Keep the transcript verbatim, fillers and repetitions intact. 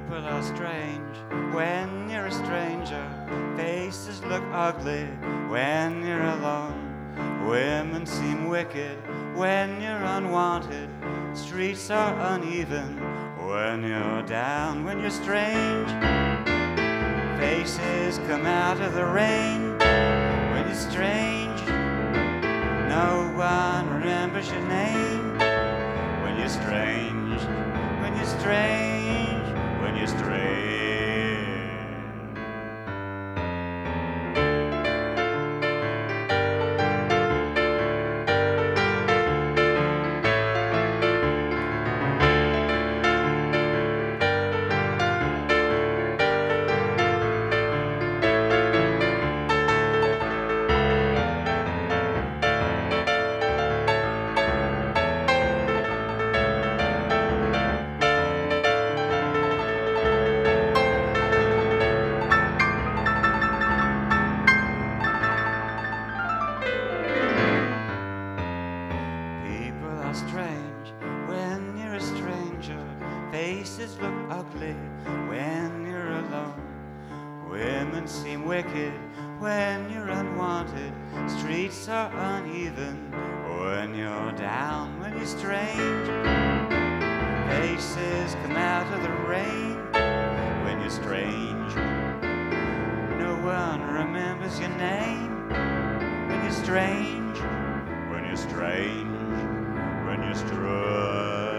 People are strange when you're a stranger. Faces look ugly when you're alone. Women seem wicked when you're unwanted. Streets are uneven when you're down. When you're strange, faces come out of the rain. When you're strange, no one remembers your name. When you're strange, when you're strange, when you're strange. Strange when you're a stranger. Faces look ugly when you're alone. Women seem wicked when you're unwanted. Streets are uneven when you're down. When you're strange, faces come out of the rain. When you're strange, no one remembers your name. When you're strange, when you're strange, when you're strange.